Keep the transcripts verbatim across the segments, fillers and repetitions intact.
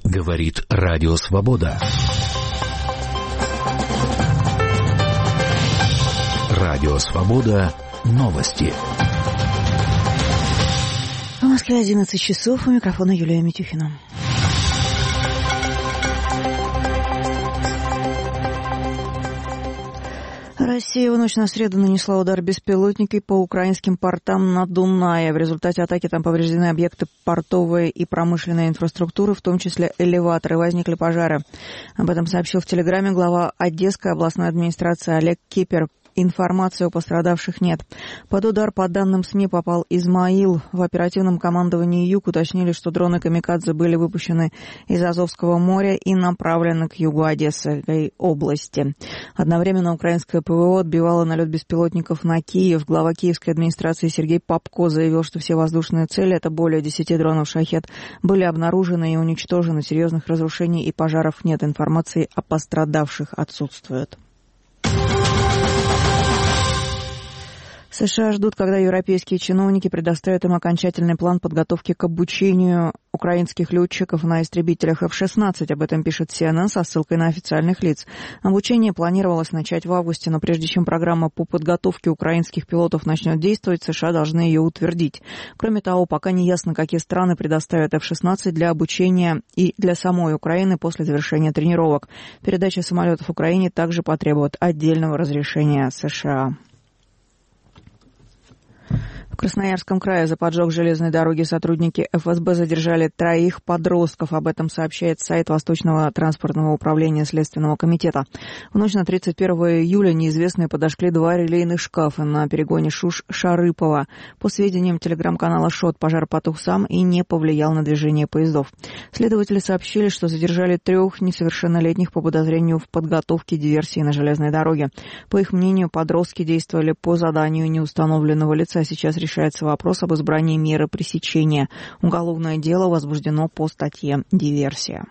Говорит Радио Свобода. Радио Свобода. Новости. В Москве одиннадцать часов. У микрофона Юлия Митюхина. Россия в ночь на среду нанесла удар беспилотниками по украинским портам на Дунае. В результате атаки там повреждены объекты портовой и промышленной инфраструктуры, в том числе элеваторы. Возникли пожары. Об этом сообщил в Телеграме глава Одесской областной администрации Олег Кипер. Информации о пострадавших нет. Под удар, по данным СМИ, попал Измаил. В оперативном командовании «Юг» уточнили, что дроны «Камикадзе» были выпущены из Азовского моря и направлены к югу Одесской области. Одновременно украинское ПВО отбивало налет беспилотников на Киев. Глава киевской администрации Сергей Попко заявил, что все воздушные цели, это более десяти дронов «Шахед», были обнаружены и уничтожены. Серьезных разрушений и пожаров нет. Информации о пострадавших отсутствует. США ждут, когда европейские чиновники предоставят им окончательный план подготовки к обучению украинских летчиков на истребителях эф шестнадцать. Об этом пишет си эн эн со ссылкой на официальных лиц. Обучение планировалось начать в августе, но прежде чем программа по подготовке украинских пилотов начнет действовать, США должны ее утвердить. Кроме того, пока не ясно, какие страны предоставят эф шестнадцать для обучения и для самой Украины после завершения тренировок. Передача самолетов Украине также потребует отдельного разрешения США. В Красноярском крае за поджог железной дороги сотрудники эф эс бэ задержали троих подростков. Об этом сообщает сайт Восточного транспортного управления Следственного комитета. В ночь на тридцать первое июля неизвестные подожгли два релейных шкафа на перегоне Шуш-Шарыпово. По сведениям телеграм-канала «Шот», пожар потух сам и не повлиял на движение поездов. Следователи сообщили, что задержали трех несовершеннолетних по подозрению в подготовке диверсии на железной дороге. По их мнению, подростки действовали по заданию неустановленного лица. Сейчас решается вопрос об избрании меры пресечения. Уголовное дело возбуждено по статье «Диверсия».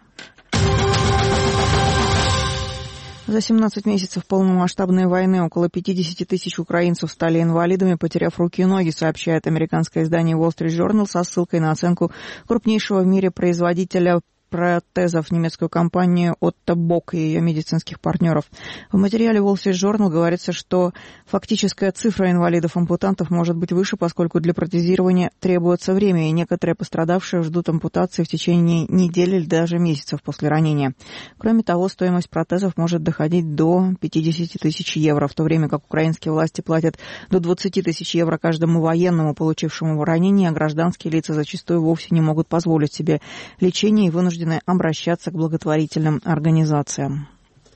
За семнадцать месяцев полномасштабной войны около пятьдесят тысяч украинцев стали инвалидами, потеряв руки и ноги, сообщает американское издание Wall Street Journal со ссылкой на оценку крупнейшего в мире производителя протезов, немецкую компанию Otto Bock и ее медицинских партнеров. В материале Wall Street Journal говорится, что фактическая цифра инвалидов-ампутантов может быть выше, поскольку для протезирования требуется время, и некоторые пострадавшие ждут ампутации в течение недели или даже месяцев после ранения. Кроме того, стоимость протезов может доходить до пятьдесят тысяч евро, в то время как украинские власти платят до двадцать тысяч евро каждому военному, получившему ранение, а гражданские лица зачастую вовсе не могут позволить себе лечение и вынуждены обращаться к благотворительным организациям.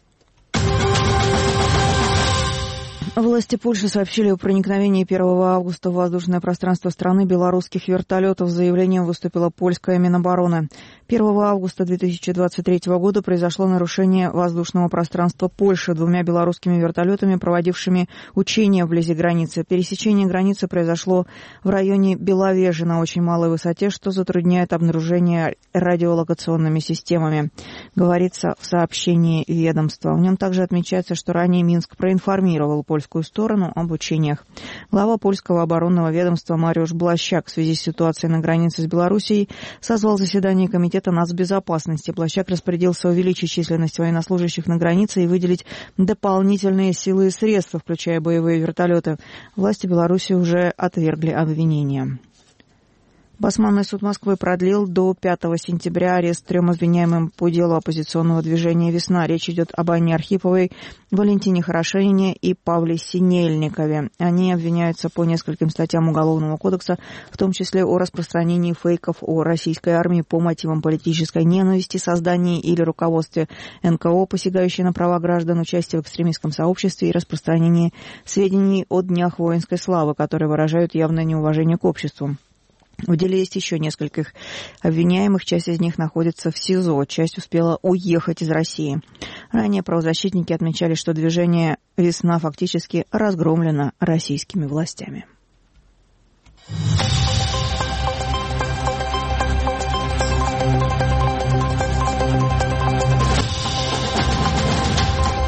Власти Польши сообщили о проникновении первого августа в воздушное пространство страны белорусских вертолетов. С заявлением выступила польская Минобороны. первого августа две тысячи двадцать третьего года произошло нарушение воздушного пространства Польши двумя белорусскими вертолетами, проводившими учения вблизи границы. Пересечение границы произошло в районе Беловежья на очень малой высоте, что затрудняет обнаружение радиолокационными системами, говорится в сообщении ведомства. В нем также отмечается, что ранее Минск проинформировал польскую сторону об учениях. Глава польского оборонного ведомства Мариуш Блащак в связи с ситуацией на границе с Белоруссией созвал заседание Комитета нацбезопасности. Блащак распорядился увеличить численность военнослужащих на границе и выделить дополнительные силы и средства, включая боевые вертолеты. Власти Беларуси уже отвергли обвинения. Басманный суд Москвы продлил до пятого сентября арест трем обвиняемым по делу оппозиционного движения «Весна». Речь идет об Анне Архиповой, Валентине Хорошенине и Павле Синельникове. Они обвиняются по нескольким статьям Уголовного кодекса, в том числе о распространении фейков о российской армии по мотивам политической ненависти, создании или руководстве эн ка о, посягающей на права граждан, участия в экстремистском сообществе и распространении сведений о днях воинской славы, которые выражают явное неуважение к обществу. В деле есть еще несколько обвиняемых, часть из них находится в СИЗО, часть успела уехать из России. Ранее правозащитники отмечали, что движение «Весна» фактически разгромлено российскими властями.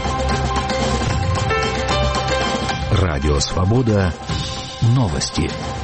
Радио «Свобода». Новости.